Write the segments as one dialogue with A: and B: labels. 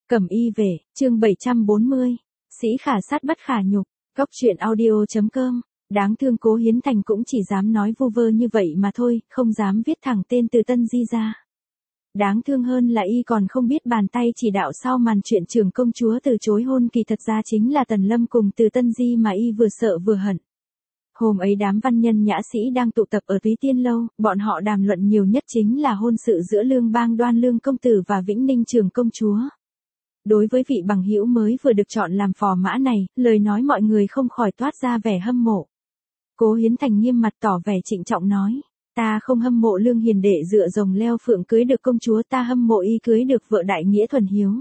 A: Cẩm y về, chương 740. Sĩ khả sát bất khả nhục. Góc truyện audio.com. Đáng thương Cố Hiến Thành cũng chỉ dám nói vu vơ như vậy mà thôi, không dám viết thẳng tên Từ Tân Di ra. Đáng thương hơn là y còn không biết bàn tay chỉ đạo sau màn chuyện trưởng công chúa từ chối hôn kỳ thật ra chính là Tần Lâm cùng Từ Tân Di mà y vừa sợ vừa hận. Hôm ấy đám văn nhân nhã sĩ đang tụ tập ở Túy Tiên Lâu, bọn họ đàm luận nhiều nhất chính là hôn sự giữa Lương Bang Đoan Lương công tử và Vĩnh Ninh trưởng công chúa. Đối với vị bằng hữu mới vừa được chọn làm phò mã này, lời nói mọi người không khỏi toát ra vẻ hâm mộ. Cố Hiến Thành nghiêm mặt tỏ vẻ trịnh trọng nói, ta không hâm mộ Lương hiền đệ dựa rồng leo phượng cưới được công chúa, ta hâm mộ y cưới được vợ đại nghĩa thuần hiếu.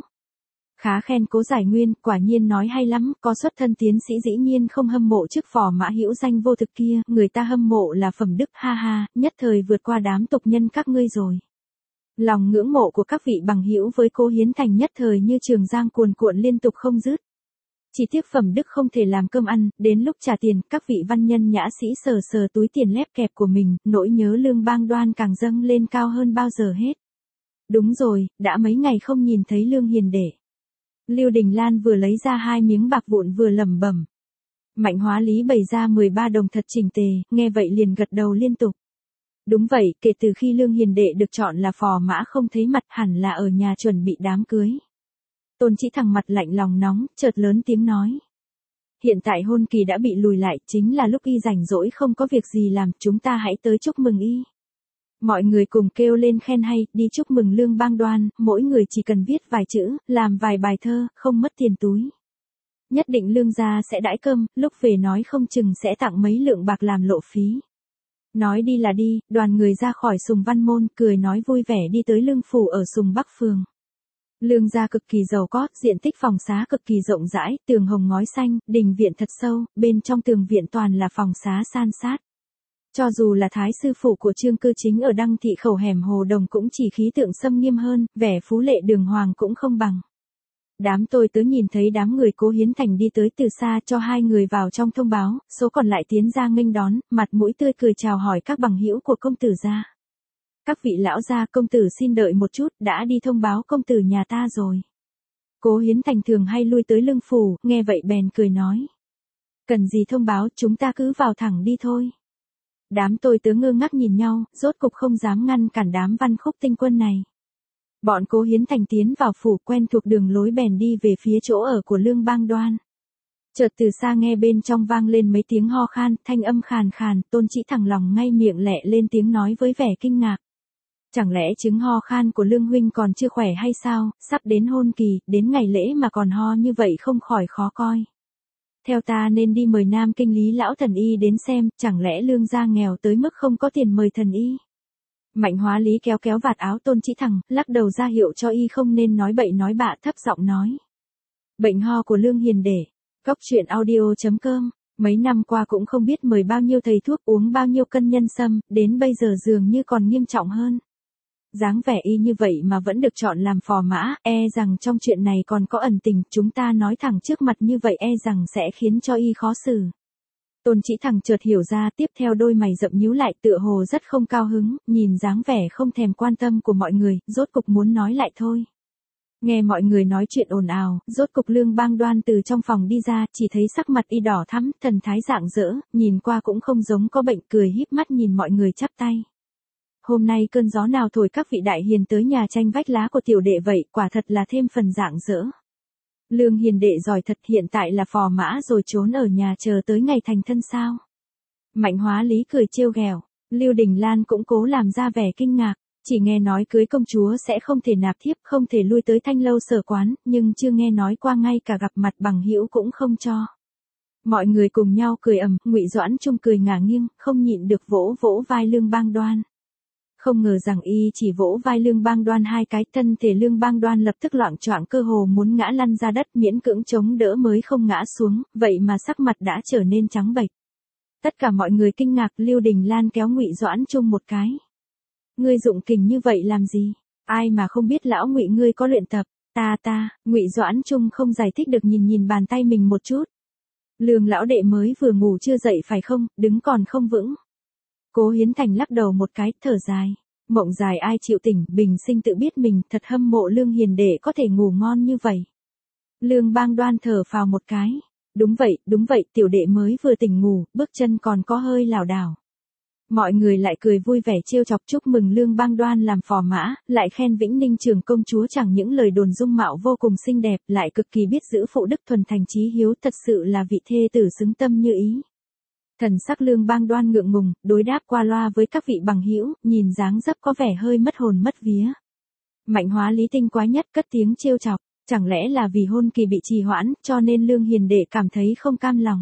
A: Khá khen Cố Giải Nguyên, quả nhiên nói hay lắm, có xuất thân tiến sĩ dĩ nhiên không hâm mộ chức phò mã hữu danh vô thực kia, người ta hâm mộ là phẩm đức, ha ha, nhất thời vượt qua đám tục nhân các ngươi rồi. Lòng ngưỡng mộ của các vị bằng hữu với Cố Hiến Thành nhất thời như trường giang cuồn cuộn liên tục không dứt. Chỉ tiếc phẩm đức không thể làm cơm ăn, đến lúc trả tiền, các vị văn nhân nhã sĩ sờ sờ túi tiền lép kẹp của mình, nỗi nhớ Lương Bang Đoan càng dâng lên cao hơn bao giờ hết. Đúng rồi, đã mấy ngày không nhìn thấy Lương hiền đệ. Lưu Đình Lan vừa lấy ra 2 miếng bạc vụn vừa lẩm bẩm. Mạnh Hóa Lý bày ra 13 đồng thật chỉnh tề, nghe vậy liền gật đầu liên tục. Đúng vậy, kể từ khi Lương hiền đệ được chọn là phò mã không thấy mặt, hẳn là ở nhà chuẩn bị đám cưới. Tôn Chỉ Thằng mặt lạnh lòng nóng, chợt lớn tiếng nói. Hiện tại hôn kỳ đã bị lùi lại, chính là lúc y rảnh rỗi không có việc gì làm, chúng ta hãy tới chúc mừng y. Mọi người cùng kêu lên khen hay, đi chúc mừng Lương Bang Đoan, mỗi người chỉ cần viết vài chữ, làm vài bài thơ, không mất tiền túi. Nhất định Lương gia sẽ đãi cơm, lúc về nói không chừng sẽ tặng mấy lượng bạc làm lộ phí. Nói đi là đi, đoàn người ra khỏi Sùng Văn Môn, cười nói vui vẻ đi tới Lương phủ ở Sùng Bắc Phường. Lương gia cực kỳ giàu có, diện tích phòng xá cực kỳ rộng rãi, tường hồng ngói xanh, đình viện thật sâu, bên trong tường viện toàn là phòng xá san sát. Cho dù là thái sư phụ của Trương Cư Chính ở Đăng Thị Khẩu hẻm Hồ Đồng cũng chỉ khí tượng xâm nghiêm hơn, vẻ phú lệ đường hoàng cũng không bằng. Đám tôi tớ nhìn thấy đám người Cố Hiến Thành đi tới từ xa, cho 2 người vào trong thông báo, số còn lại tiến ra nghênh đón, mặt mũi tươi cười chào hỏi các bằng hữu của công tử gia. Các vị lão gia, công tử xin đợi một chút, đã đi thông báo công tử nhà ta rồi. Cố Hiến Thành thường hay lui tới Lương phủ, nghe vậy bèn cười nói. Cần gì thông báo, chúng ta cứ vào thẳng đi thôi. Đám tôi tớ ngơ ngác nhìn nhau, rốt cục không dám ngăn cản đám Văn Khúc tinh quân này. Bọn Cố Hiến Thành tiến vào phủ, quen thuộc đường lối bèn đi về phía chỗ ở của Lương Bang Đoan. Chợt từ xa nghe bên trong vang lên mấy tiếng ho khan, thanh âm khàn khàn, Tôn Chỉ Thằng lòng ngay miệng lẹ lên tiếng nói với vẻ kinh ngạc. Chẳng lẽ chứng ho khan của Lương huynh còn chưa khỏe hay sao, sắp đến hôn kỳ, đến ngày lễ mà còn ho như vậy không khỏi khó coi. Theo ta nên đi mời Nam Kinh Lý lão thần y đến xem, chẳng lẽ Lương gia nghèo tới mức không có tiền mời thần y. Mạnh Hóa Lý kéo kéo vạt áo Tôn Chỉ Thằng, lắc đầu ra hiệu cho y không nên nói bậy nói bạ, thấp giọng nói. Bệnh ho của Lương hiền đệ. Góc truyện audio.com. Mấy năm qua cũng không biết mời bao nhiêu thầy thuốc, uống bao nhiêu cân nhân sâm, đến bây giờ dường như còn nghiêm trọng hơn. Dáng vẻ y như vậy mà vẫn được chọn làm phò mã, e rằng trong chuyện này còn có ẩn tình, chúng ta nói thẳng trước mặt như vậy e rằng sẽ khiến cho y khó xử. Tôn Chỉ Thằng chợt hiểu ra, tiếp theo đôi mày rậm nhíu lại, tựa hồ rất không cao hứng, nhìn dáng vẻ không thèm quan tâm của mọi người, rốt cục muốn nói lại thôi. Nghe mọi người nói chuyện ồn ào, rốt cục Lương Bang Đoan từ trong phòng đi ra, chỉ thấy sắc mặt y đỏ thắm, thần thái rạng rỡ, nhìn qua cũng không giống có bệnh, cười híp mắt nhìn mọi người chắp tay. Hôm nay cơn gió nào thổi các vị đại hiền tới nhà tranh vách lá của tiểu đệ vậy, quả thật là thêm phần rạng rỡ. Lương hiền đệ giỏi thật, hiện tại là phò mã rồi trốn ở nhà chờ tới ngày thành thân sao? Mạnh Hóa Lý cười trêu ghẹo, Lưu Đình Lan cũng cố làm ra vẻ kinh ngạc, chỉ nghe nói cưới công chúa sẽ không thể nạp thiếp, không thể lui tới Thanh lâu sở quán, nhưng chưa nghe nói qua ngay cả gặp mặt bằng hữu cũng không cho. Mọi người cùng nhau cười ầm, Ngụy Doãn Trung cười ngả nghiêng, không nhịn được vỗ vỗ vai Lương Bang Đoan. Không ngờ rằng y chỉ vỗ vai Lương Bang Đoan 2 cái, thân thể Lương Bang Đoan lập tức loạng choạng, cơ hồ muốn ngã lăn ra đất, miễn cưỡng chống đỡ mới không ngã xuống, vậy mà sắc mặt đã trở nên trắng bệch. Tất cả mọi người kinh ngạc, Lưu Đình Lan kéo Ngụy Doãn Trung một cái. Ngươi dụng kình như vậy làm gì? Ai mà không biết lão Ngụy ngươi có luyện tập? Ngụy Doãn Trung không giải thích được, nhìn bàn tay mình một chút. Lương lão đệ mới vừa ngủ chưa dậy phải không, đứng còn không vững. Cố Hiến Thành lắc đầu một cái, thở dài. Mộng dài ai chịu tỉnh, bình sinh tự biết mình thật hâm mộ Lương hiền đệ có thể ngủ ngon như vậy. Lương Bang Đoan thở phào một cái. Đúng vậy, tiểu đệ mới vừa tỉnh ngủ, bước chân còn có hơi lảo đảo. Mọi người lại cười vui vẻ trêu chọc chúc mừng Lương Bang Đoan làm phò mã, lại khen Vĩnh Ninh trưởng công chúa chẳng những lời đồn dung mạo vô cùng xinh đẹp, lại cực kỳ biết giữ phụ đức thuần thành chí hiếu, thật sự là vị thê tử xứng tâm như ý. Thần sắc Lương Bang Đoan ngượng ngùng, đối đáp qua loa với các vị bằng hữu, nhìn dáng dấp có vẻ hơi mất hồn mất vía. Mạnh Hóa Lý tinh quái nhất cất tiếng trêu chọc, chẳng lẽ là vì hôn kỳ bị trì hoãn, cho nên Lương hiền đệ cảm thấy không cam lòng.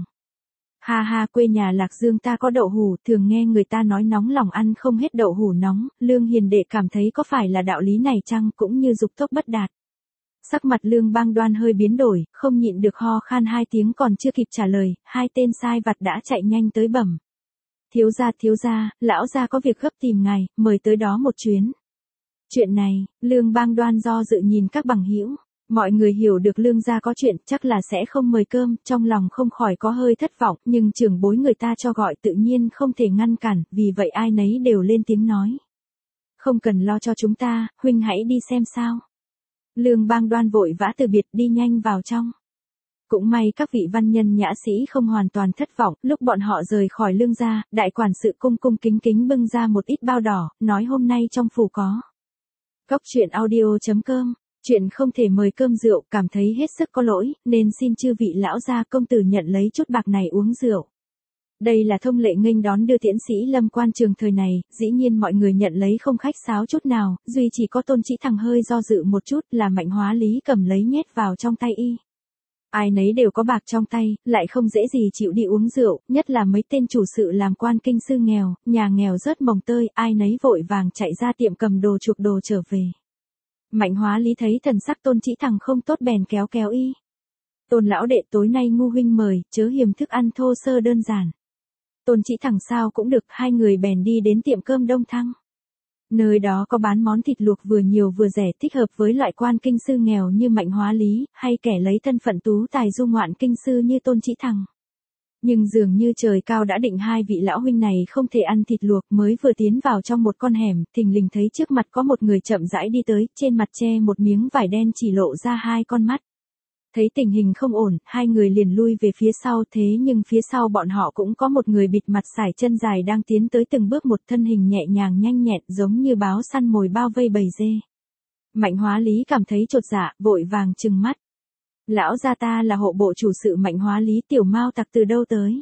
A: Ha ha, quê nhà Lạc Dương ta có đậu hủ, thường nghe người ta nói nóng lòng ăn không hết đậu hủ nóng, Lương hiền đệ cảm thấy có phải là đạo lý này chăng, cũng như dục tốc bất đạt. Sắc mặt Lương Bang Đoan hơi biến đổi, không nhịn được ho khan hai tiếng, còn chưa kịp trả lời, hai tên sai vặt đã chạy nhanh tới bẩm. Thiếu gia, lão gia có việc gấp tìm ngài, mời tới đó một chuyến. Chuyện này, Lương Bang Đoan do dự nhìn các bằng hữu. Mọi người hiểu được Lương gia có chuyện, chắc là sẽ không mời cơm, trong lòng không khỏi có hơi thất vọng, nhưng trưởng bối người ta cho gọi tự nhiên không thể ngăn cản, vì vậy ai nấy đều lên tiếng nói. Không cần lo cho chúng ta, huynh hãy đi xem sao. Lương Bang Đoan vội vã từ biệt đi nhanh vào trong. Cũng may các vị văn nhân nhã sĩ không hoàn toàn thất vọng, lúc bọn họ rời khỏi Lương gia, đại quản sự cung cung kính kính bưng ra một ít bao đỏ, nói hôm nay trong phủ có. Cốc truyện audio.com, chuyện không thể mời cơm rượu, cảm thấy hết sức có lỗi, nên xin chư vị lão gia công tử nhận lấy chút bạc này uống rượu. Đây là thông lệ nghênh đón đưa tiễn sĩ Lâm quan trường thời này, dĩ nhiên mọi người nhận lấy không khách sáo chút nào, duy chỉ có Tôn Chỉ Thằng hơi do dự một chút, là Mạnh Hóa Lý cầm lấy nhét vào trong tay y. Ai nấy đều có bạc trong tay, lại không dễ gì chịu đi uống rượu, nhất là mấy tên chủ sự làm quan kinh sư nghèo, nhà nghèo rớt mồng tơi, ai nấy vội vàng chạy ra tiệm cầm đồ chuộc đồ trở về. Mạnh Hóa Lý thấy thần sắc Tôn Chỉ Thằng không tốt bèn kéo y. Tôn lão đệ, tối nay ngu huynh mời, chớ hiềm thức ăn thô sơ đơn giản. Tôn Chỉ Thằng sao cũng được, hai người bèn đi đến tiệm cơm Đông Thăng. Nơi đó có bán món thịt luộc vừa nhiều vừa rẻ, thích hợp với loại quan kinh sư nghèo như Mạnh Hóa Lý, hay kẻ lấy thân phận tú tài du ngoạn kinh sư như Tôn Chỉ Thằng. Nhưng dường như trời cao đã định hai vị lão huynh này không thể ăn thịt luộc, mới vừa tiến vào trong một con hẻm, thình lình thấy trước mặt có một người chậm rãi đi tới, trên mặt che một miếng vải đen chỉ lộ ra hai con mắt. Thấy tình hình không ổn, hai người liền lui về phía sau, thế nhưng phía sau bọn họ cũng có một người bịt mặt sải chân dài đang tiến tới từng bước một, thân hình nhẹ nhàng nhanh nhẹn giống như báo săn mồi bao vây bầy dê. Mạnh Hóa Lý cảm thấy chột dạ, vội vàng trừng mắt. Lão gia ta là hộ bộ chủ sự Mạnh Hóa Lý, tiểu mao tặc từ đâu tới?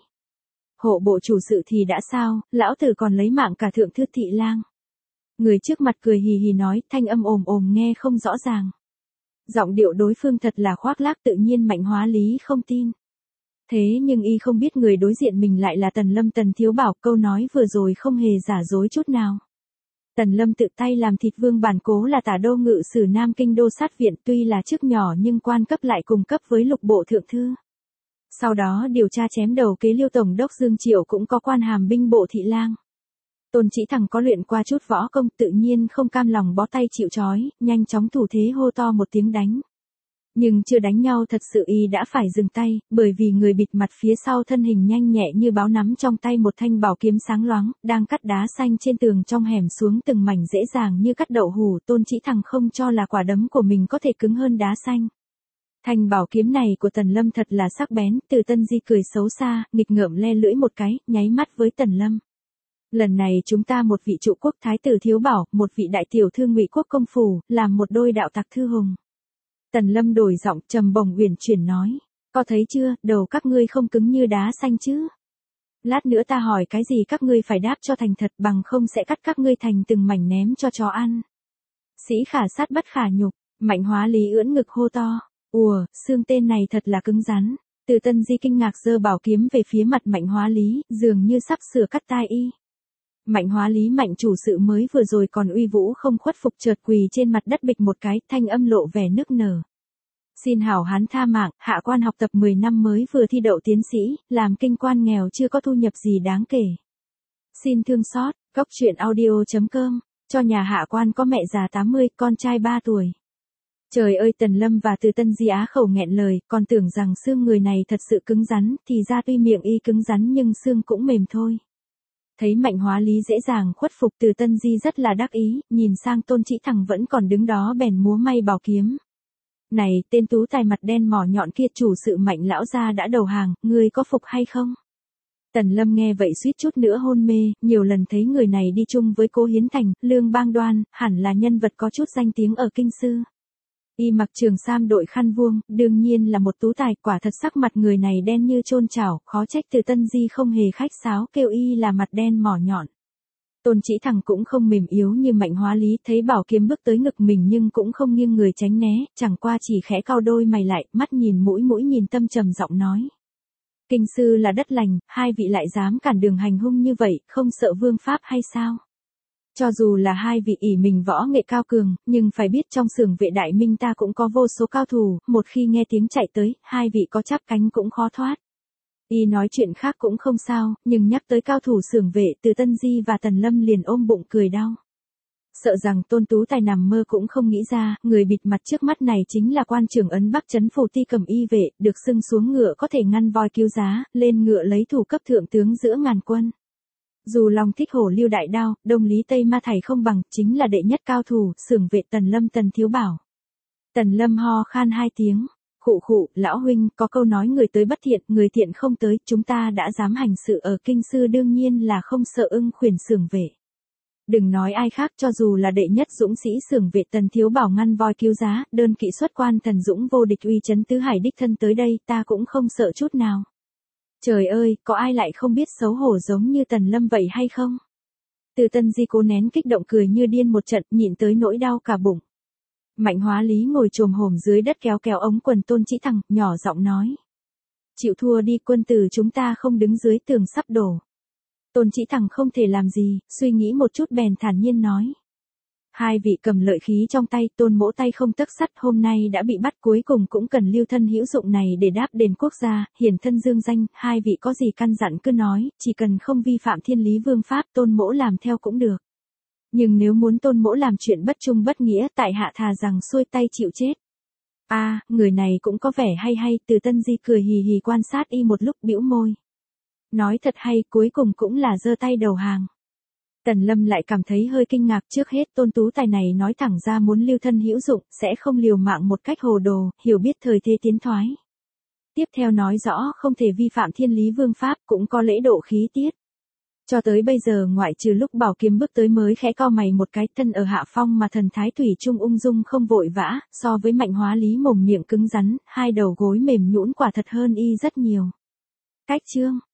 A: Hộ bộ chủ sự thì đã sao, lão tử còn lấy mạng cả thượng thư thị lang. Người trước mặt cười hì hì nói, thanh âm ồm ồm nghe không rõ ràng. Giọng điệu đối phương thật là khoác lác, tự nhiên Mạnh Hóa Lý không tin. Thế nhưng y không biết người đối diện mình lại là Tần Lâm Tần Thiếu Bảo, câu nói vừa rồi không hề giả dối chút nào. Tần Lâm tự tay làm thịt vương bản cố là tả đô ngự sử Nam Kinh đô sát viện, tuy là chức nhỏ nhưng quan cấp lại cùng cấp với lục bộ thượng thư. Sau đó điều tra chém đầu kế Liêu tổng đốc Dương Triệu cũng có quan hàm binh bộ thị lang. Tôn Chỉ Thằng có luyện qua chút võ công, tự nhiên không cam lòng bó tay chịu trói, nhanh chóng thủ thế hô to một tiếng đánh. Nhưng chưa đánh nhau thật sự y đã phải dừng tay, bởi vì người bịt mặt phía sau thân hình nhanh nhẹ như báo nắm trong tay một thanh bảo kiếm sáng loáng, đang cắt đá xanh trên tường trong hẻm xuống từng mảnh dễ dàng như cắt đậu hủ. Tôn Chỉ Thằng không cho là quả đấm của mình có thể cứng hơn đá xanh. Thanh bảo kiếm này của Tần Lâm thật là sắc bén, Từ Tân Di cười xấu xa, nghịch ngợm le lưỡi một cái, nháy mắt với Tần Lâm. Lần này chúng ta một vị trụ quốc thái tử Thiếu Bảo, một vị đại tiểu thư Ngụy quốc công phủ, làm một đôi đạo tặc thư hùng. Tần Lâm đổi giọng trầm bổng uyển chuyển nói, có thấy chưa, đầu các ngươi không cứng như đá xanh chứ? Lát nữa ta hỏi cái gì các ngươi phải đáp cho thành thật, bằng không sẽ cắt các ngươi thành từng mảnh ném cho chó ăn. Sĩ khả sát bất khả nhục, Mạnh Hóa Lý ưỡn ngực hô to, ùa, xương tên này thật là cứng rắn. Từ Tân Di kinh ngạc giơ bảo kiếm về phía mặt Mạnh Hóa Lý, dường như sắp sửa cắt tai y. Mạnh Hóa Lý Mạnh chủ sự mới vừa rồi còn uy vũ không khuất phục, chợt quỳ trên mặt đất bịch một cái, thanh âm lộ vẻ nức nở. Xin hảo hán tha mạng, hạ quan học tập 10 năm mới vừa thi đậu tiến sĩ, làm kinh quan nghèo chưa có thu nhập gì đáng kể. Xin thương xót, Cốc truyện audio.com, cho nhà hạ quan có mẹ già 80, con trai 3 tuổi. Trời ơi, Tần Lâm và Từ Tân Di á khẩu nghẹn lời, còn tưởng rằng xương người này thật sự cứng rắn, thì ra tuy miệng y cứng rắn nhưng xương cũng mềm thôi. Thấy Mạnh Hóa Lý dễ dàng khuất phục Từ Tân Di rất là đắc ý, nhìn sang Tôn Chỉ Thằng vẫn còn đứng đó bèn múa may bảo kiếm. Này, tên tú tài mặt đen mỏ nhọn kia, chủ sự Mạnh lão gia đã đầu hàng, ngươi có phục hay không? Tần Lâm nghe vậy suýt chút nữa hôn mê, nhiều lần thấy người này đi chung với Cố Hiến Thành, Lương Bang Đoan, hẳn là nhân vật có chút danh tiếng ở kinh sư. Y mặc trường sam đội khăn vuông, đương nhiên là một tú tài, quả thật sắc mặt người này đen như chôn chảo, khó trách Từ Tân Di không hề khách sáo kêu y là mặt đen mỏ nhọn. Tôn Chỉ Thằng cũng không mềm yếu như Mạnh Hóa Lý, thấy bảo kiếm bước tới ngực mình nhưng cũng không nghiêng người tránh né, chẳng qua chỉ khẽ cau đôi mày lại, mắt nhìn mũi nhìn tâm, trầm giọng nói. Kinh sư là đất lành, hai vị lại dám cản đường hành hung như vậy, không sợ vương pháp hay sao? Cho dù là hai vị ỷ mình võ nghệ cao cường, nhưng phải biết trong xưởng Vệ Đại Minh ta cũng có vô số cao thủ, một khi nghe tiếng chạy tới, hai vị có chắp cánh cũng khó thoát. Y nói chuyện khác cũng không sao, nhưng nhắc tới cao thủ xưởng Vệ, Từ Tân Di và Tần Lâm liền ôm bụng cười đau. Sợ rằng Tôn tú tài nằm mơ cũng không nghĩ ra, người bịt mặt trước mắt này chính là quan trưởng ấn Bắc trấn phủ Ti Cầm Y Vệ, được xưng xuống ngựa có thể ngăn voi cứu giá, lên ngựa lấy thủ cấp thượng tướng giữa ngàn quân. Dù lòng thích hổ lưu đại đao, đông lý tây ma thảy không bằng, chính là đệ nhất cao thủ, xưởng Vệ Tần Lâm Tần thiếu bảo. Tần Lâm ho khan hai tiếng, khụ khụ, lão huynh, có câu nói người tới bất thiện, người thiện không tới, chúng ta đã dám hành sự ở kinh sư đương nhiên là không sợ ưng khuyển xưởng Vệ. Đừng nói ai khác, cho dù là đệ nhất dũng sĩ xưởng Vệ Tần thiếu bảo ngăn voi cứu giá, đơn kỵ xuất quan thần dũng vô địch uy chấn tứ hải đích thân tới đây, ta cũng không sợ chút nào. Trời ơi, có ai lại không biết xấu hổ giống như Tần Lâm vậy hay không? Từ Tân Di cố nén kích động cười như điên một trận, nhịn tới nỗi đau cả bụng. Mạnh Hóa Lý ngồi chồm hổm dưới đất kéo kéo ống quần Tôn Chỉ Thằng, nhỏ giọng nói. Chịu thua đi, quân tử chúng ta không đứng dưới tường sắp đổ. Tôn Chỉ Thằng không thể làm gì, suy nghĩ một chút bèn thản nhiên nói. Hai vị cầm lợi khí trong tay, Tôn mỗ tay không tấc sắt, hôm nay đã bị bắt, cuối cùng cũng cần lưu thân hữu dụng này để đáp đền quốc gia, hiển thân dương danh, hai vị có gì căn dặn cứ nói, chỉ cần không vi phạm thiên lý vương pháp, Tôn mỗ làm theo cũng được. Nhưng nếu muốn Tôn mỗ làm chuyện bất trung bất nghĩa, tại hạ thà rằng xuôi tay chịu chết. Người này cũng có vẻ hay, Từ Tân Di cười hì hì quan sát y một lúc bĩu môi. Nói thật hay, cuối cùng cũng là giơ tay đầu hàng. Tần Lâm lại cảm thấy hơi kinh ngạc, trước hết Tôn tú tài này nói thẳng ra muốn lưu thân hữu dụng, sẽ không liều mạng một cách hồ đồ, hiểu biết thời thế tiến thoái. Tiếp theo nói rõ không thể vi phạm thiên lý vương pháp, cũng có lễ độ khí tiết. Cho tới bây giờ ngoại trừ lúc bảo kiếm bước tới mới khẽ cau mày một cái, thân ở hạ phong mà thần thái thủy chung ung dung không vội vã, so với Mạnh Hóa Lý mồm miệng cứng rắn, hai đầu gối mềm nhũn quả thật hơn y rất nhiều. Cách chương